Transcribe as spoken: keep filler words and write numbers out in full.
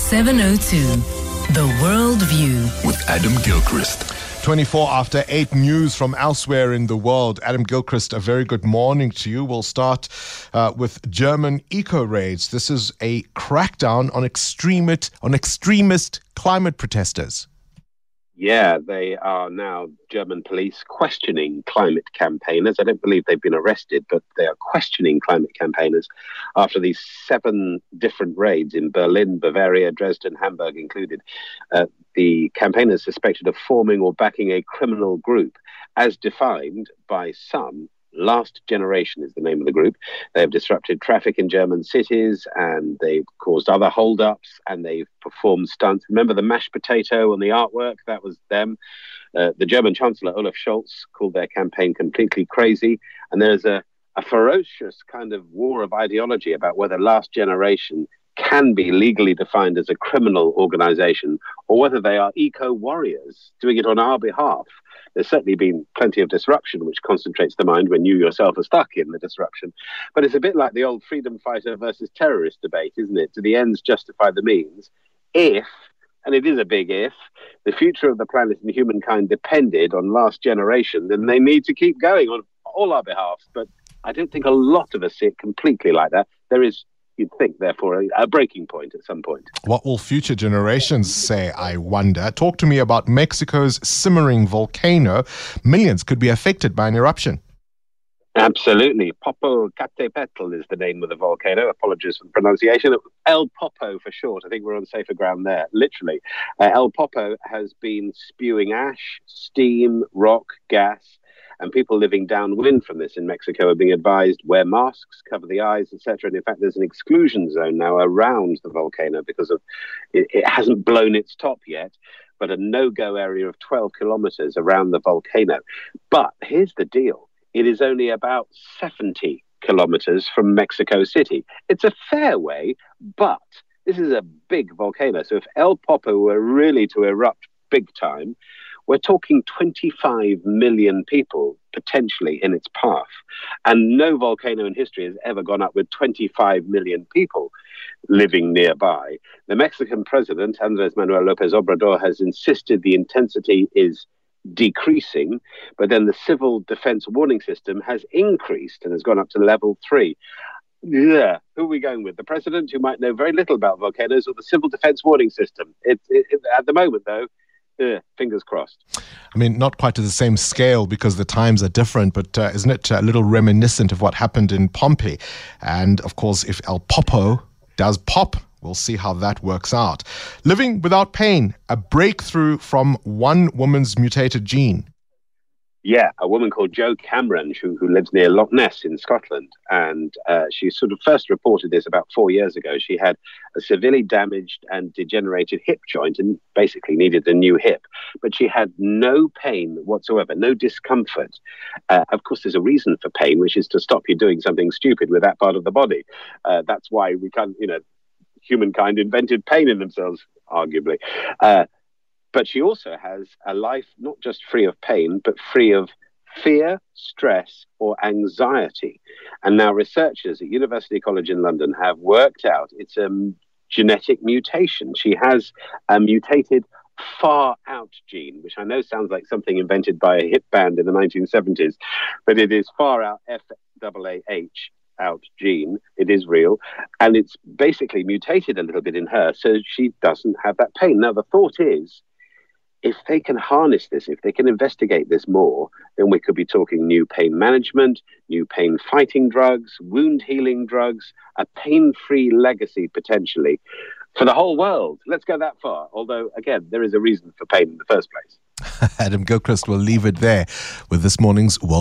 seven oh two, The World View with Adam Gilchrist. twenty-four after eight, news from elsewhere in the world. Adam Gilchrist, a very good morning to you. We'll start uh, with German eco-raids. This is a crackdown on extremist, on extremist climate protesters. Yeah, they are now German police questioning climate campaigners. I don't believe they've been arrested, but they are questioning climate campaigners after these seven different raids in Berlin, Bavaria, Dresden, Hamburg included. Uh, the campaigners suspected of forming or backing a criminal group, as defined by some. Last Generation is the name of the group. They have disrupted traffic in German cities, and they've caused other hold-ups, and they've performed stunts. Remember the mashed potato on the artwork? That was them. Uh, the German Chancellor, Olaf Scholz, called their campaign completely crazy. And there's a, a ferocious kind of war of ideology about whether Last Generation can be legally defined as a criminal organization or whether they are eco-warriors doing it on our behalf. There's certainly been plenty of disruption, which concentrates the mind when you yourself are stuck in the disruption. But it's a bit like the old freedom fighter versus terrorist debate, isn't it? Do the ends justify the means? If, and it is a big if, the future of the planet and humankind depended on Last Generation, then they need to keep going on all our behalves. But I don't think a lot of us see it completely like that. There is, you'd think, therefore, a, a breaking point at some point. What will future generations say, I wonder? Talk to me about Mexico's simmering volcano. Millions could be affected by an eruption. Absolutely. Popocatépetl is the name of the volcano. Apologies for the pronunciation. El Popo for short. I think we're on safer ground there, literally. Uh, El Popo has been spewing ash, steam, rock, gas, and people living downwind from this in Mexico are being advised wear masks, cover the eyes, et cetera. And in fact, there's an exclusion zone now around the volcano because of it, it hasn't blown its top yet, but a no-go area of twelve kilometers around the volcano. But here's the deal. It is only about seventy kilometers from Mexico City. It's a fair way, but this is a big volcano. So if El Popo were really to erupt big time, we're talking twenty-five million people potentially in its path. And no volcano in history has ever gone up with twenty-five million people living nearby. The Mexican president, Andrés Manuel López Obrador, has insisted the intensity is decreasing, but then the civil defense warning system has increased and has gone up to level three. Yeah, who are we going with? The president, who might know very little about volcanoes, or the civil defense warning system? It, it, it, at the moment, though, Yeah, fingers crossed. I mean, not quite to the same scale because the times are different, but uh, isn't it a little reminiscent of what happened in Pompeii? And of course, if El Popo does pop, we'll see how that works out. Living without pain, a breakthrough from one woman's mutated gene. Yeah, a woman called Jo Cameron, who, who lives near Loch Ness in Scotland. And uh, she sort of first reported this about four years ago. She had a severely damaged and degenerated hip joint and basically needed a new hip. But she had no pain whatsoever, no discomfort. Uh, of course, there's a reason for pain, which is to stop you doing something stupid with that part of the body. Uh, that's why we can't, you know, humankind invented pain in themselves, arguably. Uh, But she also has a life not just free of pain, but free of fear, stress, or anxiety. And now researchers at University College in London have worked out it's a genetic mutation. She has a mutated far out gene, which I know sounds like something invented by a hit band in the nineteen seventies, but it is far out, F A A H. out gene. It is real, and it's basically mutated a little bit in her, so she doesn't have that pain. Now, the thought is, if they can harness this, if they can investigate this more, then we could be talking new pain management, new pain fighting drugs, wound healing drugs, a pain-free legacy potentially for the whole world. Let's go that far. Although, again, there is a reason for pain in the first place. Adam Gilchrist will leave it there with this morning's World